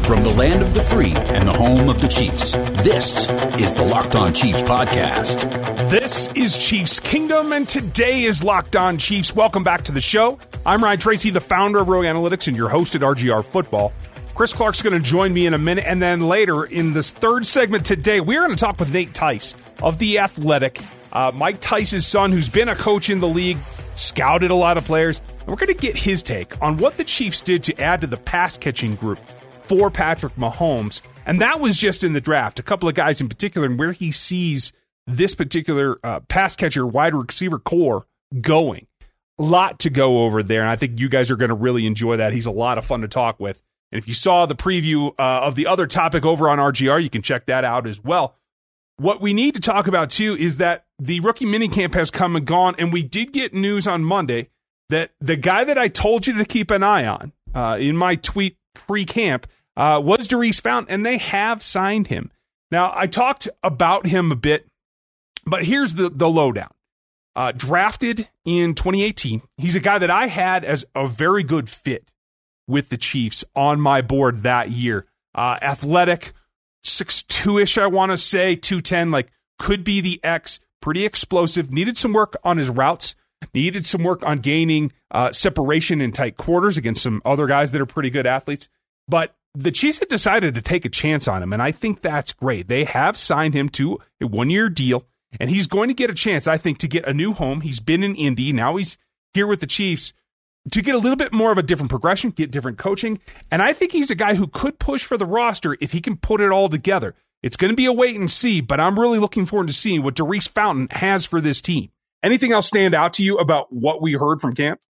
From the land of the free and the home of the Chiefs, this is the Locked On Chiefs podcast. This is Chiefs Kingdom, and today is Locked On Chiefs. Welcome back to the show. I'm Ryan Tracy, the founder of Rogue Analytics and your host at RGR Football. Chris Clark's going to join me in a minute, and then later in this third segment today, we're going to talk with Nate Tice of The Athletic, Mike Tice's son, who's been a coach in the league, scouted a lot of players, and we're going to get his take on what the Chiefs did to add to the pass-catching group for Patrick Mahomes. And that was just in the draft. A couple of guys in particular, and where he sees this particular pass catcher, wide receiver core going. A lot to go over there, and I think you guys are going to really enjoy that. He's a lot of fun to talk with. And if you saw the preview of the other topic over on RGR, you can check that out as well. What we need to talk about, too, is that the rookie minicamp has come and gone, and we did get news on Monday that the guy that I told you to keep an eye on in my tweet pre-camp was Daurice Fountain, and they have signed him. Now, I talked about him a bit, but here's the lowdown. Drafted in 2018, he's a guy that I had as a very good fit with the Chiefs on my board that year. Athletic, 6'2"-ish, I want to say, 210, like could be the X, pretty explosive, needed some work on his routes, needed some work on gaining separation in tight quarters against some other guys that are pretty good athletes. But the Chiefs had decided to take a chance on him, and I think that's great. They have signed him to a one-year deal, and he's going to get a chance, I think, to get a new home. He's been in Indy. Now he's here with the Chiefs to get a little bit more of a different progression, get different coaching, and I think he's a guy who could push for the roster if he can put it all together. It's going to be a wait and see, but I'm really looking forward to seeing what Daurice Fountain has for this team. Anything else stand out to you about what we heard from camp?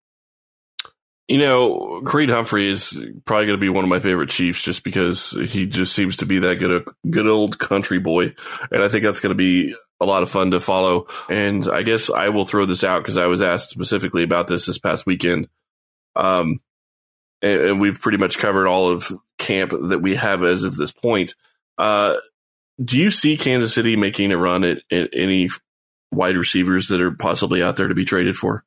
You know, Creed Humphrey is probably going to be one of my favorite Chiefs just because he just seems to be that good old country boy. And I think that's going to be a lot of fun to follow. And I guess I will throw this out because I was asked specifically about this past weekend. And we've pretty much covered all of camp that we have as of this point. Do you see Kansas City making a run at any wide receivers that are possibly out there to be traded for?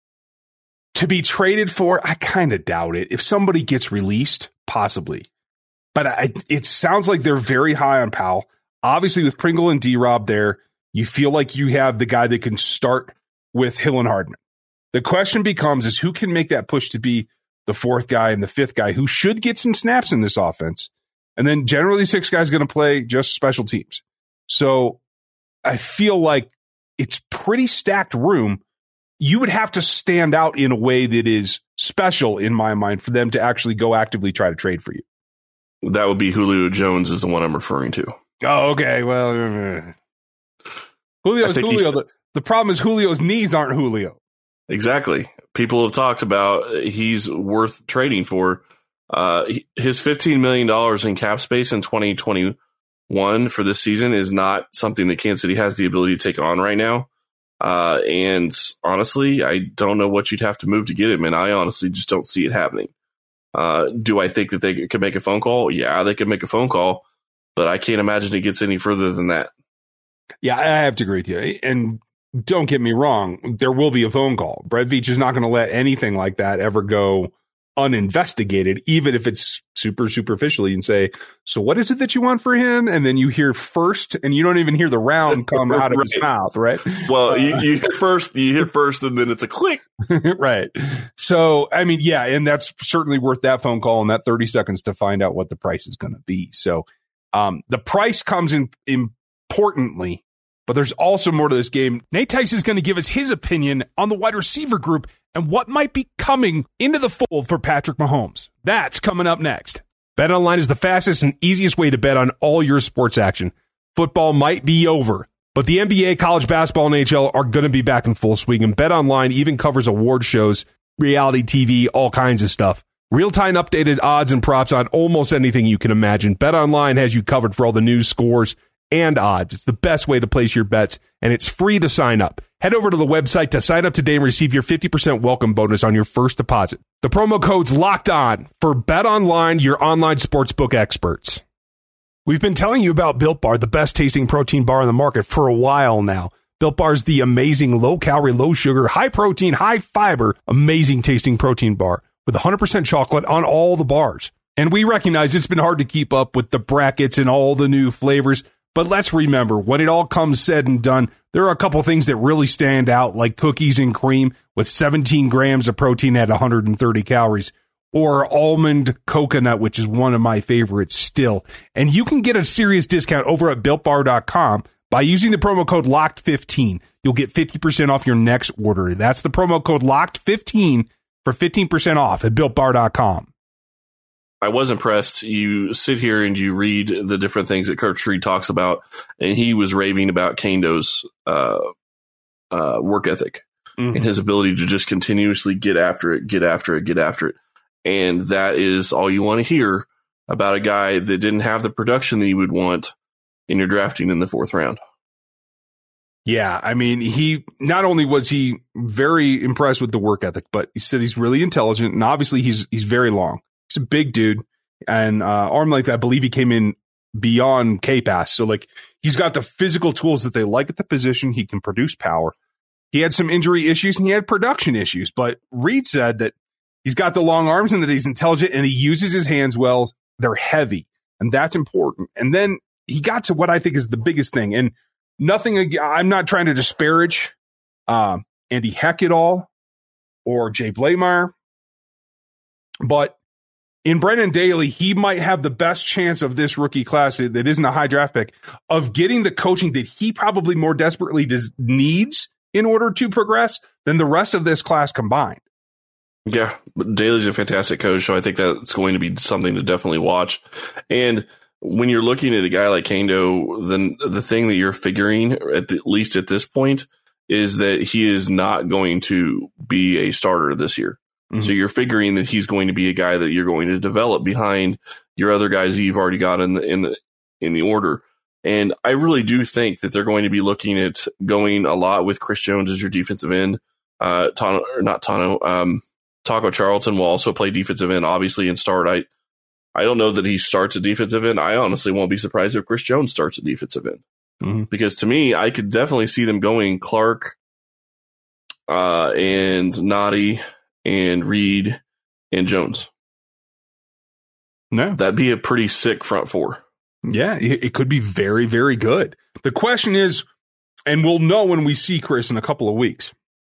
To be traded for, I kind of doubt it. If somebody gets released, possibly. But it sounds like they're very high on Powell. Obviously, with Pringle and D-Rob there, you feel like you have the guy that can start with Hill and Hardman. The question becomes is who can make that push to be the fourth guy and the fifth guy who should get some snaps in this offense. And then generally six guys going to play just special teams. So I feel like it's pretty stacked room. You would have to stand out in a way that is special in my mind for them to actually go actively try to trade for you. That would be Julio Jones is the one I'm referring to. Oh, okay. Well, Julio's Julio. The problem is Julio's knees aren't Julio. Exactly. People have talked about he's worth trading for. His $15 million in cap space in 2021 for this season is not something that Kansas City has the ability to take on right now. And honestly, I don't know what you'd have to move to get him, and I honestly just don't see it happening. Do I think that they could make a phone call? Yeah, they could make a phone call, but I can't imagine it gets any further than that. Yeah, I have to agree with you. And don't get me wrong, there will be a phone call. Brett Veach is not going to let anything like that ever go uninvestigated, even if it's super superficially, and say, so what is it that you want for him? And then you hear first, and you don't even hear the round come out of his mouth, right? Well, you hear first, and then it's a click. Right. So, I mean, yeah, and that's certainly worth that phone call and that 30 seconds to find out what the price is going to be. So the price comes in importantly, but there's also more to this game. Nate Tice is going to give us his opinion on the wide receiver group and what might be coming into the fold for Patrick Mahomes. That's coming up next. BetOnline is the fastest and easiest way to bet on all your sports action. Football might be over, but the NBA, college basketball, and NHL are going to be back in full swing, and BetOnline even covers award shows, reality TV, all kinds of stuff. Real-time updated odds and props on almost anything you can imagine. BetOnline has you covered for all the news, scores, and odds. It's the best way to place your bets, and it's free to sign up. Head over to the website to sign up today and receive your 50% welcome bonus on your first deposit. The promo code's locked on for BetOnline, your online sportsbook experts. We've been telling you about Built Bar, the best tasting protein bar on the market for a while now. Built Bar is the amazing low-calorie, low-sugar, high-protein, high-fiber, amazing tasting protein bar with 100% chocolate on all the bars. And we recognize it's been hard to keep up with the brackets and all the new flavors, but let's remember, when it all comes said and done, there are a couple things that really stand out, like cookies and cream with 17 grams of protein at 130 calories, or almond coconut, which is one of my favorites still. And you can get a serious discount over at BuiltBar.com by using the promo code LOCKED15. You'll get 50% off your next order. That's the promo code LOCKED15 for 15% off at BuiltBar.com. I was impressed. You sit here and you read the different things that Coach Reed talks about, and he was raving about Kando's work ethic and his ability to just continuously get after it. And that is all you want to hear about a guy that didn't have the production that you would want in your drafting in the 4th round. Yeah, I mean, he not only was he very impressed with the work ethic, but he said he's really intelligent, and obviously he's very long. He's a big dude, and arm length, I believe he came in beyond K-Pass. So, like, he's got the physical tools that they like at the position. He can produce power. He had some injury issues, and he had production issues. But Reed said that he's got the long arms and that he's intelligent, and he uses his hands well. They're heavy, and that's important. And then he got to what I think is the biggest thing. And nothing, I'm not trying to disparage Andy Heck at all or Jay Blameyer, but in Brennan Daly, he might have the best chance of this rookie class that isn't a high draft pick of getting the coaching that he probably more desperately needs in order to progress than the rest of this class combined. Yeah, but Daly's a fantastic coach, so I think that's going to be something to definitely watch. And when you're looking at a guy like Kando, then the thing that you're figuring, at least at this point, is that he is not going to be a starter this year. Mm-hmm. So you're figuring that he's going to be a guy that you're going to develop behind your other guys that you've already got in the order. And I really do think that they're going to be looking at going a lot with Chris Jones as your defensive end. Taco Charlton will also play defensive end, obviously, and start. I don't know that he starts at defensive end. I honestly won't be surprised if Chris Jones starts at defensive end. Because to me, I could definitely see them going Clark and Noddy and Reed and Jones. No, that'd be a pretty sick front four. Yeah, it could be very, very good. The question is, and we'll know when we see Chris in a couple of weeks,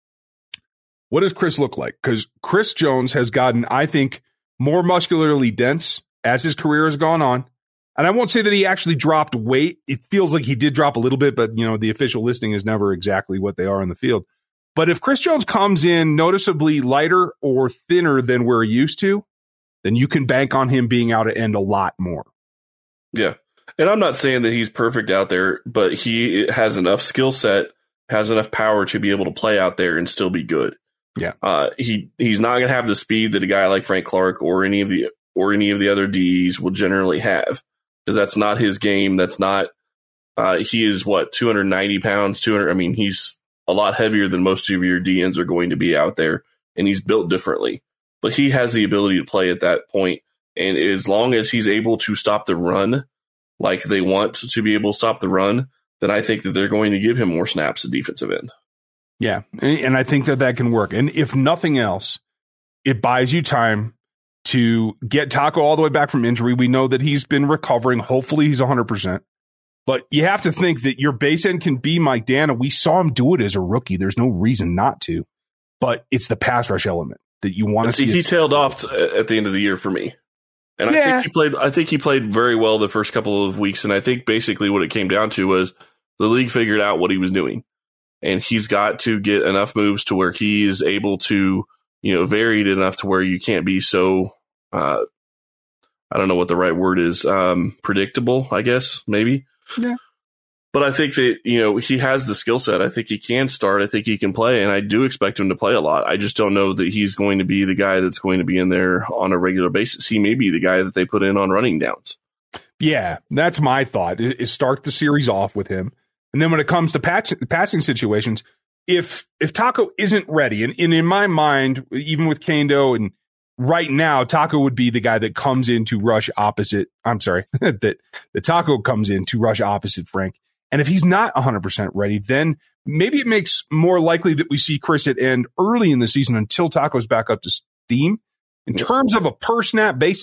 what does Chris look like? Because Chris Jones has gotten, I think, more muscularly dense as his career has gone on. And I won't say that he actually dropped weight. It feels like he did drop a little bit, but, you know, the official listing is never exactly what they are in the field. But if Chris Jones comes in noticeably lighter or thinner than we're used to, then you can bank on him being out at end a lot more. Yeah. And I'm not saying that he's perfect out there, but he has enough skill set, has enough power to be able to play out there and still be good. Yeah. He's not going to have the speed that a guy like Frank Clark or any of the other Ds will generally have, because that's not his game. That's not, he is 290 pounds, he's a lot heavier than most of your DNs are going to be out there, and he's built differently, but he has the ability to play at that point. And as long as he's able to stop the run, like they want to be able to stop the run, then I think that they're going to give him more snaps at defensive end. Yeah, and I think that can work. And if nothing else, it buys you time to get Taco all the way back from injury. We know that he's been recovering. Hopefully he's 100%. But you have to think that your base end can be Mike Danna. We saw him do it as a rookie. There's no reason not to. But it's the pass rush element that you want to see. He tailed off at the end of the year for me. And yeah. I think he played very well the first couple of weeks. And I think basically what it came down to was the league figured out what he was doing. And he's got to get enough moves to where he is able to, varied enough to where you can't be so, I don't know what the right word is, predictable, I guess, maybe. Yeah. But I think that, he has the skill set. I think he can start. I think he can play. And I do expect him to play a lot. I just don't know that he's going to be the guy that's going to be in there on a regular basis. He may be the guy that they put in on running downs. Yeah, that's my thought, is start the series off with him. And then when it comes to passing situations, if Taco isn't ready, and in my mind, even with Kando, and right now, Taco would be the guy that comes in to rush opposite. I'm sorry, that the Taco comes in to rush opposite Frank. And if he's not 100% ready, then maybe it makes more likely that we see Chris at end early in the season until Taco's back up to steam. In terms of a per snap basis,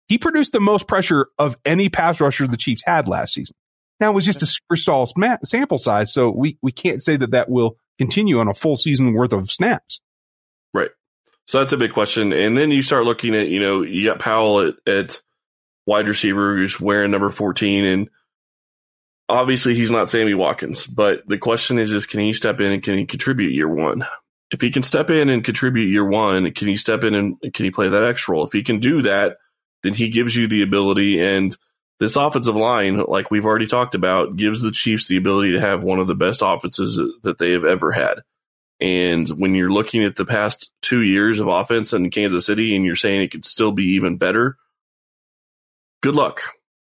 He produced the most pressure of any pass rusher the Chiefs had last season. Now, it was just a super small sample size, so we can't say that will continue on a full season worth of snaps. Right. So that's a big question. And then you start looking at, you got Powell at wide receiver who's wearing number 14, and obviously he's not Sammy Watkins, but the question is can he step in and can he contribute year one? If he can step in and contribute year one, can he step in and can he play that X role? If he can do that, then he gives you the ability, and this offensive line, like we've already talked about, gives the Chiefs the ability to have one of the best offenses that they have ever had. And when you're looking at the past 2 years of offense in Kansas City and you're saying it could still be even better, good luck.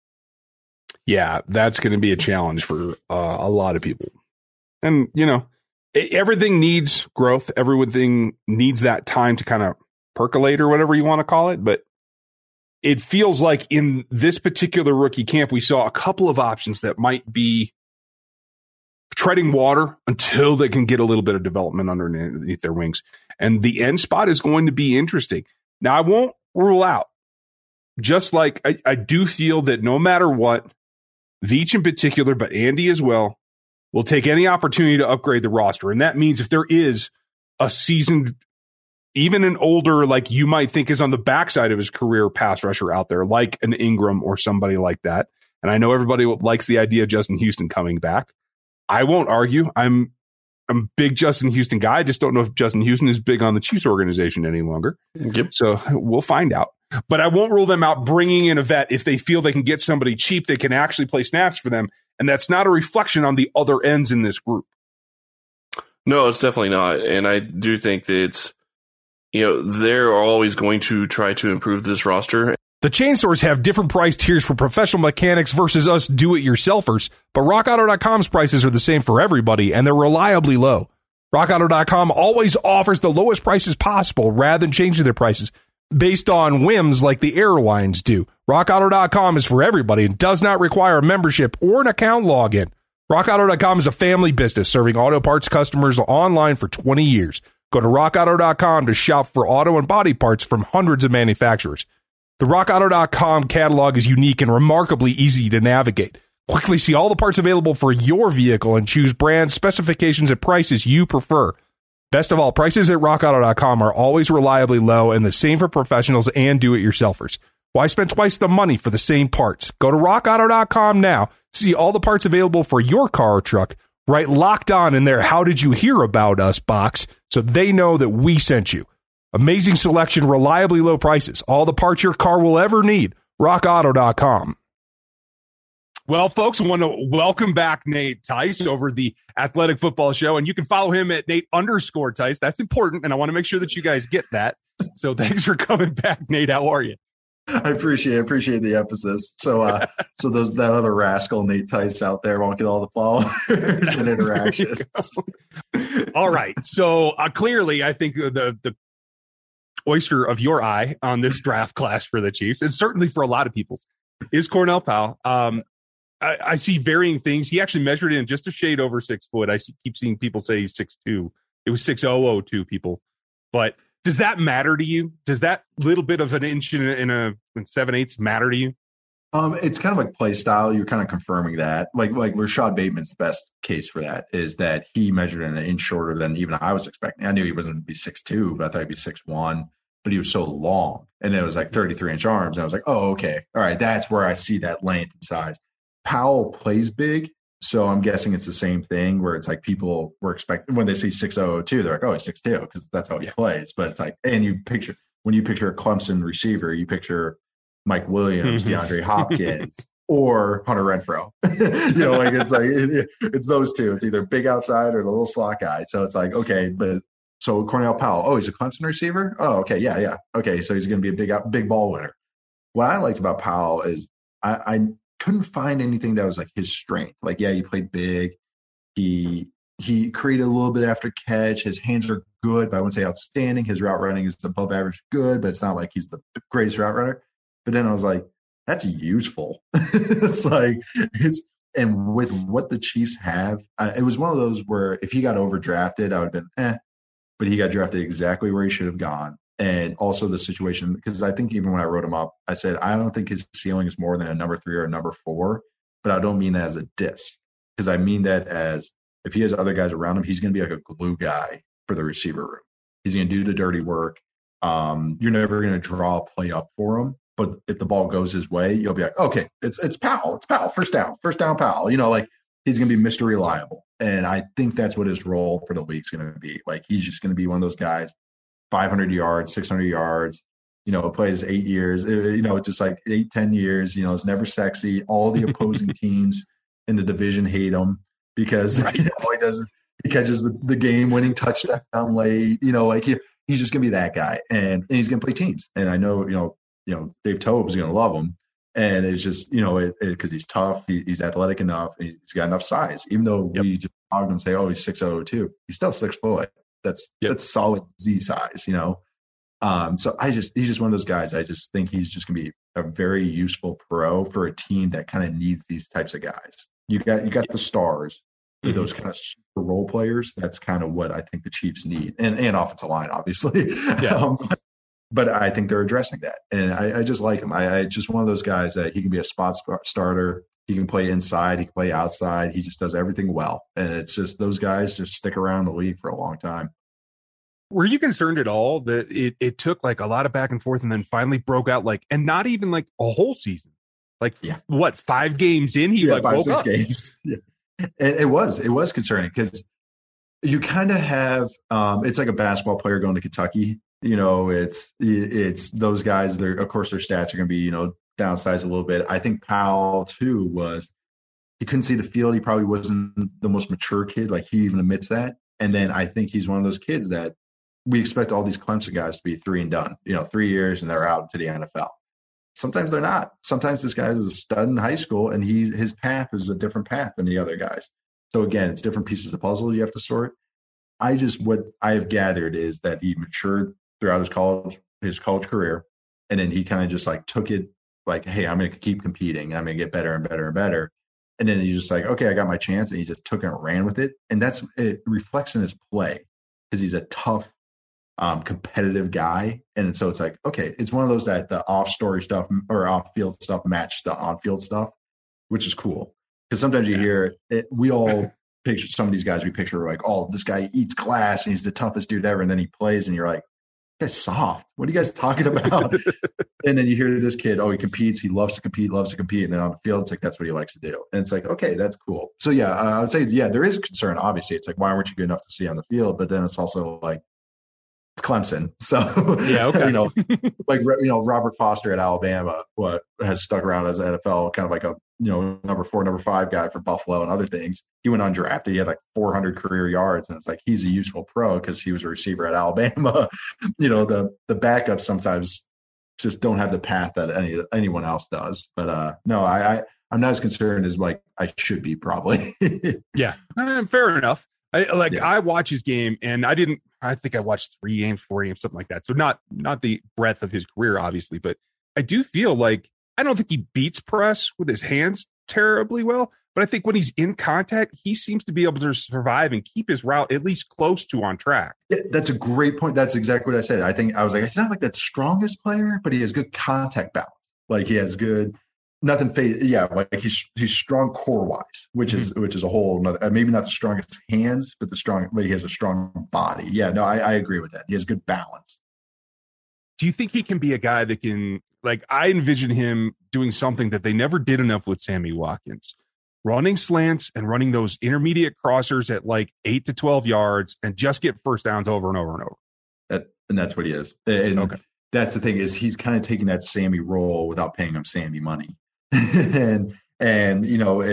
Yeah, that's going to be a challenge for a lot of people. And, everything needs growth. Everything needs that time to kind of percolate or whatever you want to call it. But it feels like in this particular rookie camp, we saw a couple of options that might be treading water until they can get a little bit of development underneath their wings. And the end spot is going to be interesting. Now, I won't rule out, just like I do feel that no matter what, Veach in particular, but Andy as well, will take any opportunity to upgrade the roster. And that means if there is a seasoned, even an older, like you might think is on the backside of his career pass rusher out there, like an Ingram or somebody like that. And I know everybody likes the idea of Justin Houston coming back. I won't argue. I'm a big Justin Houston guy. I just don't know if Justin Houston is big on the Chiefs organization any longer. Yep. So we'll find out. But I won't rule them out bringing in a vet if they feel they can get somebody cheap that can actually play snaps for them. And that's not a reflection on the other ends in this group. No, it's definitely not. And I do think that it's, they're always going to try to improve this roster. The chain stores have different price tiers for professional mechanics versus us do-it-yourselfers, but RockAuto.com's prices are the same for everybody, and they're reliably low. RockAuto.com always offers the lowest prices possible rather than changing their prices based on whims like the airlines do. RockAuto.com is for everybody and does not require a membership or an account login. RockAuto.com is a family business serving auto parts customers online for 20 years. Go to RockAuto.com to shop for auto and body parts from hundreds of manufacturers. The RockAuto.com catalog is unique and remarkably easy to navigate. Quickly see all the parts available for your vehicle and choose brands, specifications, and prices you prefer. Best of all, prices at RockAuto.com are always reliably low and the same for professionals and do-it-yourselfers. Why spend twice the money for the same parts? Go to RockAuto.com now. See all the parts available for your car or truck. Write Locked On in their How Did You Hear About Us box so they know that we sent you. Amazing selection, reliably low prices. All the parts your car will ever need. RockAuto.com. Well, folks, I want to welcome back Nate Tice over the Athletic Football Show, and you can follow him at Nate_Tice. That's important, and I want to make sure that you guys get that. So thanks for coming back, Nate. How are you? I appreciate the emphasis. So that other rascal Nate Tice out there won't get all the followers and interactions. All right. So clearly, I think the oyster of your eye on this draft class for the Chiefs, and certainly for a lot of people, is Cornell Powell. I see varying things. He actually measured in just a shade over 6 foot. Keep seeing people say he's 6'2". It was 6'002 people. But does that matter to you? Does that little bit of an inch in 7/8 matter to you? It's kind of like play style. You're kind of confirming that. Like Rashad Bateman's the best case for that is that he measured in an inch shorter than even I was expecting. I knew he wasn't going to be 6'2", but I thought he'd be 6'1". But he was so long. And then it was like 33-inch arms. And I was like, oh, okay. All right, that's where I see that length and size. Powell plays big. So I'm guessing it's the same thing where it's like people were expecting when they see 6'002, they're like, oh, he's 6'2", because that's how he plays. But it's like, and when you picture a Clemson receiver, you picture Mike Williams, DeAndre Hopkins, or Hunter Renfrow. It's those two. It's either big outside or the little slot guy. So it's like, okay, but so Cornell Powell, oh, he's a Clemson receiver? Oh, okay, yeah. Okay, so he's going to be a big ball winner. What I liked about Powell is I couldn't find anything that was like his strength. Like, yeah, he played big. He created a little bit after catch. His hands are good, but I wouldn't say outstanding. His route running is above average good, but it's not like he's the greatest route runner. But then I was like, that's useful. And with what the Chiefs have, it was one of those where if he got overdrafted, I would have been, but he got drafted exactly where he should have gone. And also the situation, because I think even when I wrote him up, I said, I don't think his ceiling is more than a number 3 or a number 4, but I don't mean that as a diss, because I mean that as if he has other guys around him, he's going to be like a glue guy for the receiver room. He's going to do the dirty work. You're never going to draw a play up for him, but if the ball goes his way, you'll be like, okay, it's Powell, first down Powell. Like he's going to be Mr. Reliable. And I think that's what his role for the week's going to be. Like he's just going to be one of those guys, 500 yards, 600 yards, plays 8 years, just like 8-10 years, it's never sexy. All the opposing teams in the division hate him because he catches the game-winning touchdown late. He's just gonna be that guy, and he's gonna play teams. And I know, Dave Toub is gonna love him, and it's just because he's tough, he's athletic enough, he's got enough size. Even though we just talk him and say, oh, he's 6'02", he's still 6 foot. That's solid Z size, So he's just one of those guys. I just think he's just gonna be a very useful pro for a team that kind of needs these types of guys. You got the stars, those kind of super role players. That's kind of what I think the Chiefs need, and offensive line, obviously. Yeah. But I think they're addressing that, and I just like him. I just one of those guys that he can be a spot starter. He can play inside. He can play outside. He just does everything well, and it's just those guys just stick around the league for a long time. Were you concerned at all that it took like a lot of back and forth and then finally broke out and not even like a whole season? Like what, 5 games in? He 5-6 games. Yeah. And it was concerning because you kind of have it's like a basketball player going to Kentucky. It's those guys. Of course, their stats are going to be downsized a little bit. I think Powell too he couldn't see the field. He probably wasn't the most mature kid. Like he even admits that. And then I think he's one of those kids that we expect all these Clemson guys to be 3 and done. 3 years and they're out to the NFL. Sometimes they're not. Sometimes this guy was a stud in high school, and his path is a different path than the other guys. So again, it's different pieces of puzzle you have to sort. What I have gathered is that he matured throughout his college career, and then he kind of just like took it like, hey, I'm going to keep competing. I'm going to get better and better and better. And then he's just like, okay, I got my chance, and he just took it and ran with it. And it reflects in his play because he's a tough, competitive guy. And so it's like, okay, it's one of those that the off-story stuff or off-field stuff match the on-field stuff, which is cool. Because sometimes you hear it, we all picture some of these guys, we picture like, oh, this guy eats glass and he's the toughest dude ever. And then he plays and you're like, this guy's soft. What are you guys talking about? And then you hear this kid, oh, he competes. He loves to compete. And then on the field, it's like, that's what he likes to do. And it's like, okay, that's cool. So I would say, there is a concern. Obviously, it's like, why weren't you good enough to see on the field? But then it's also like, it's Clemson. So, Robert Foster at Alabama, has stuck around as an NFL, kind of like a, number 4, number 5 guy for Buffalo and other things. He went undrafted. He had like 400 career yards. And it's like, he's a useful pro because he was a receiver at Alabama. The backups sometimes just don't have the path that anyone else does. But no, I'm not as concerned as like I should be probably. Yeah, fair enough. I watch his game, and I think I watched 3 games, 4 games, something like that. So not the breadth of his career, obviously, but I do feel like I don't think he beats press with his hands terribly well, but I think when he's in contact, he seems to be able to survive and keep his route at least close to on track. Yeah, that's a great point. That's exactly what I said. I think I was like, he's not like that strongest player, but he has good contact balance. Like he has good. Nothing like he's strong core wise, which is a whole another, maybe not the strongest hands, but he has a strong body. Yeah, no, I agree with that. He has good balance. Do you think he can be a guy that can, like, I envision him doing something that they never did enough with Sammy Watkins, running slants and running those intermediate crossers at like 8 to 12 yards and just get first downs over and over and over. And that's what he is. And that's the thing is he's kind of taking that Sammy role without paying him Sammy money. And And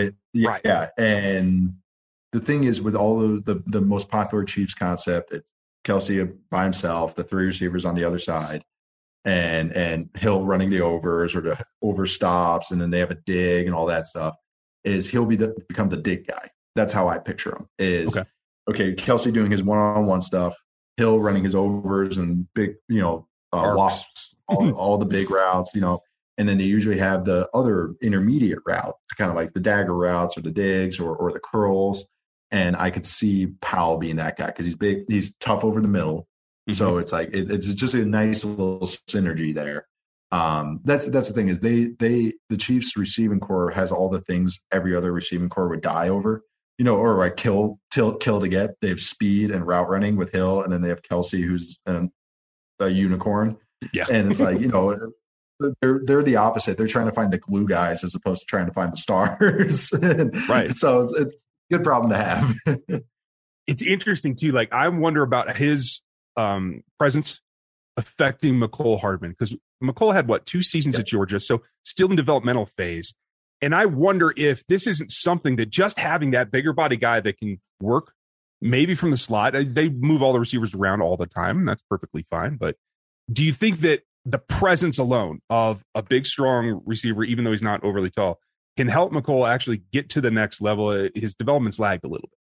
and the thing is, with all of the most popular Chiefs concept, it's Kelce by himself, the three receivers on the other side, and Hill running the overs or the over stops, and then they have a dig and all that stuff. Is he'll become the dig guy? That's how I picture him. Okay, Kelce doing his one-on-one stuff, Hill running his overs and big, wasps, all the big routes, and then they usually have the other intermediate route, kind of like the dagger routes or the digs or the curls. And I could see Powell being that guy because he's big, he's tough over the middle, So it's like it's just a nice little synergy there. That's the thing is the Chiefs receiving core has all the things every other receiving core would die over, or like kill to get. They have speed and route running with Hill, and then they have Kelsey, who's a unicorn. Yeah, and it's like they're the opposite. They're trying to find the glue guys as opposed to trying to find the stars. Right. So it's a good problem to have. It's interesting too. Like I wonder about his presence affecting Mecole Hardman, because Mecole had 2 seasons at Georgia, so still in developmental phase. And I wonder if this isn't something that just having that bigger body guy that can work maybe from the slot. They move all the receivers around all the time, and that's perfectly fine. But do you think that the presence alone of a big, strong receiver, even though he's not overly tall, can help Mecole actually get to the next level? His development's lagged a little bit.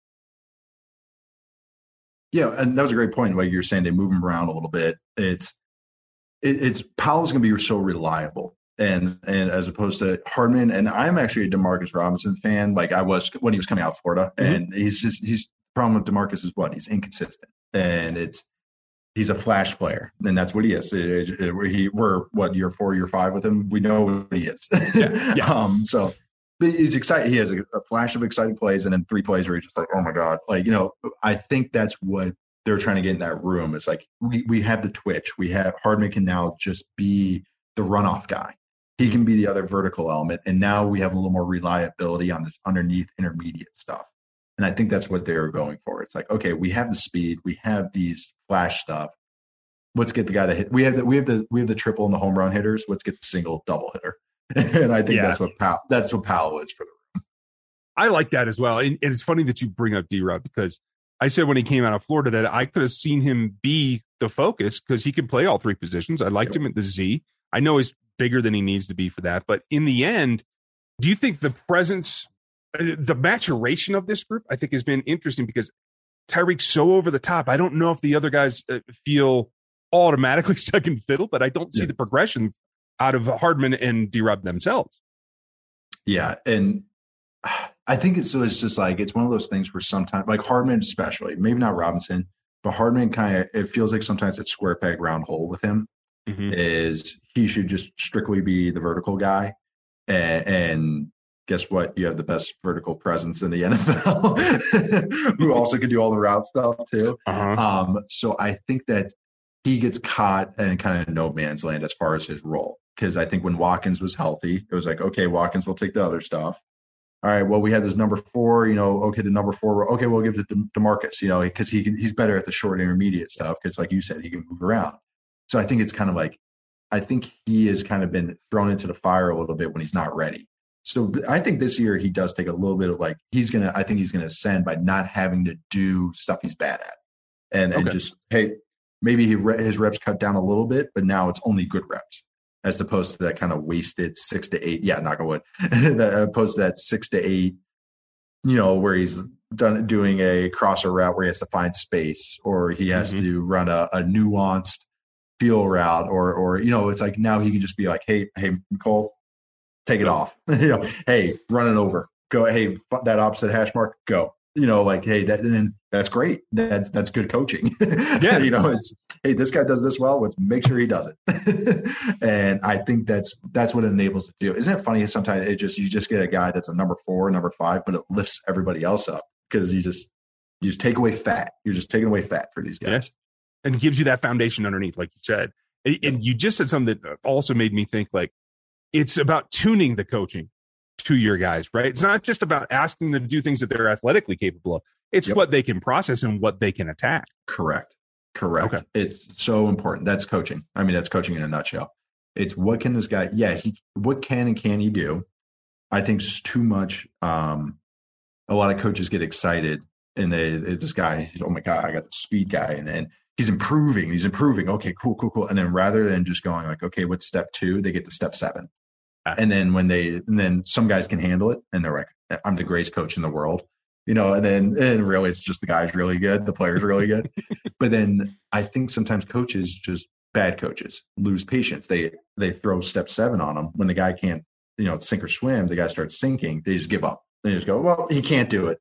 Yeah, and that was a great point. Like you're saying, they move him around a little bit. It's Powell's going to be so reliable, and as opposed to Hardman. And I'm actually a Demarcus Robinson fan, like I was when he was coming out of Florida. And he's the problem with Demarcus is he's inconsistent, and he's a flash player, and that's what he is. We're year 4, year 5 with him. We know what he is. Yeah. So. But he's excited. He has a flash of exciting plays, and then 3 plays where he's just like, "Oh my god!" Like I think that's what they're trying to get in that room. It's like we have the twitch. We have Hardman can now just be the runoff guy. He can be the other vertical element, and now we have a little more reliability on this underneath intermediate stuff. And I think that's what they're going for. It's like, okay, we have the speed, we have these flash stuff. Let's get the guy to hit. We have the triple and the home run hitters. Let's get the single double hitter. And I think that's what Powell is for the room. I like that as well. And it's funny that you bring up D-Rob, because I said when he came out of Florida that I could have seen him be the focus because he can play all 3 positions. I liked him at the Z. I know he's bigger than he needs to be for that. But in the end, do you think the presence, the maturation of this group, I think has been interesting because Tyreek's so over the top. I don't know if the other guys feel automatically second fiddle, but I don't see the progression out of Hardman and D-Rob themselves. Yeah. And I think it's just like, it's one of those things where sometimes, like Hardman especially, maybe not Robinson, but Hardman it feels like sometimes it's square peg round hole with him. Is he should just strictly be the vertical guy. And guess what? You have the best vertical presence in the NFL who also can do all the route stuff too. So I think that he gets caught in kind of no man's land as far as his role. Because I think when Watkins was healthy, it was like, okay, Watkins will take the other stuff. All right, well, we had this number 4, okay, the number 4, okay, we'll give it to DeMarcus, because he's better at the short intermediate stuff because, like you said, he can move around. So I think it's kind of like, I think he has kind of been thrown into the fire a little bit when he's not ready. So I think this year he does take a little bit of like, I think he's going to ascend by not having to do stuff he's bad at. And just, hey, maybe his reps cut down a little bit, but now it's only good reps. As opposed to that kind of wasted 6 to 8, knock on wood, opposed to that 6 to 8, where he's doing a crosser route where he has to find space, or he has to run a nuanced feel route, or it's like now he can just be like, hey, Mecole, take it off, hey, run it over, go, hey, that opposite hash mark, go. Like, hey, that's great. That's good coaching. Yeah. It's, hey, this guy does this well. Let's make sure he does it. And I think that's what it enables to do. Isn't it funny? Sometimes you just get a guy that's a number 4, number 5, but it lifts everybody else up because you just take away fat. You're just taking away fat for these guys. Yeah. And gives you that foundation underneath, like you said. And you just said something that also made me think, like, it's about tuning the coaching to your guys, right? It's not just about asking them to do things that they're athletically capable of. It's what they can process and what they can attack. Correct. Okay. It's so important. That's coaching. I mean, that's coaching in a nutshell. It's what can this guy, what can and can he do? I think it's too much. A lot of coaches get excited and this guy, oh my God, I got the speed guy. And he's improving. Okay, cool. And then rather than just going like, okay, what's step 2? They get to step 7. And then some guys can handle it and they're like, I'm the greatest coach in the world, and really it's just the guy's really good. The player's really good. But then I think sometimes coaches, just bad coaches, lose patience. They throw step 7 on them when the guy can't, sink or swim. The guy starts sinking. They just give up. They just go, well, he can't do it.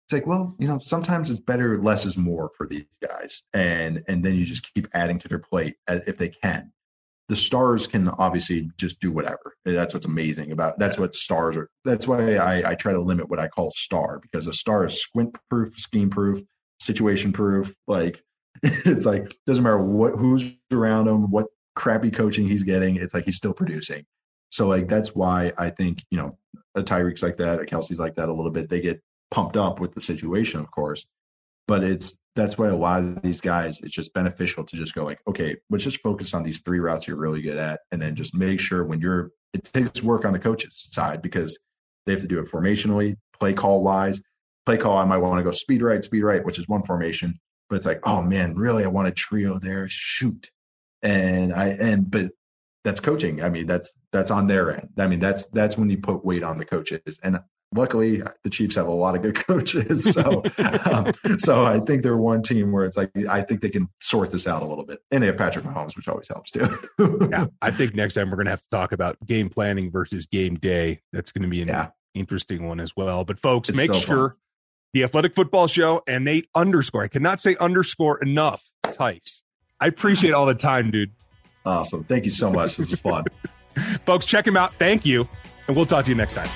it's like, well, sometimes it's better, less is more for these guys. And then you just keep adding to their plate if they can. The stars can obviously just do whatever. That's what's amazing about, that's what stars are. That's why I try to limit what I call star, because a star is squint proof, scheme proof, situation proof. Like, it's like, doesn't matter who's around him, what crappy coaching he's getting. It's like, he's still producing. So like, that's why I think, a Tyreek's like that, a Kelsey's like that a little bit. They get pumped up with the situation, of course, but that's why a lot of these guys, it's just beneficial to just go like, okay, let's just focus on these 3 routes you're really good at. And then just make sure it takes work on the coach's side, because they have to do it formationally, play call wise. Play call, I might want to go speed right, which is one formation, but it's like, oh man, really, I want a trio there. Shoot. But that's coaching. I mean, that's on their end. I mean, that's when you put weight on the coaches. And luckily, the Chiefs have a lot of good coaches. So, so I think they're one team where it's like, I think they can sort this out a little bit. And they have Patrick Mahomes, which always helps too. Yeah, I think next time we're going to have to talk about game planning versus game day. That's going to be an interesting one as well. But folks, make sure fun. The Athletic Football Show and Nate _ I cannot say _ enough. Tice. I appreciate all the time, dude. Awesome. Thank you so much. This is fun. Folks, check him out. Thank you. And we'll talk to you next time.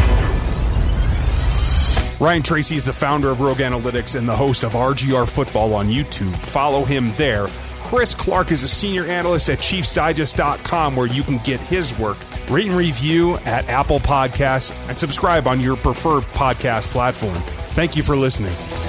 Ryan Tracy is the founder of Rogue Analytics and the host of RGR Football on YouTube. Follow him there. Chris Clark is a senior analyst at ChiefsDigest.com, where you can get his work. Rate and review at Apple Podcasts and subscribe on your preferred podcast platform. Thank you for listening.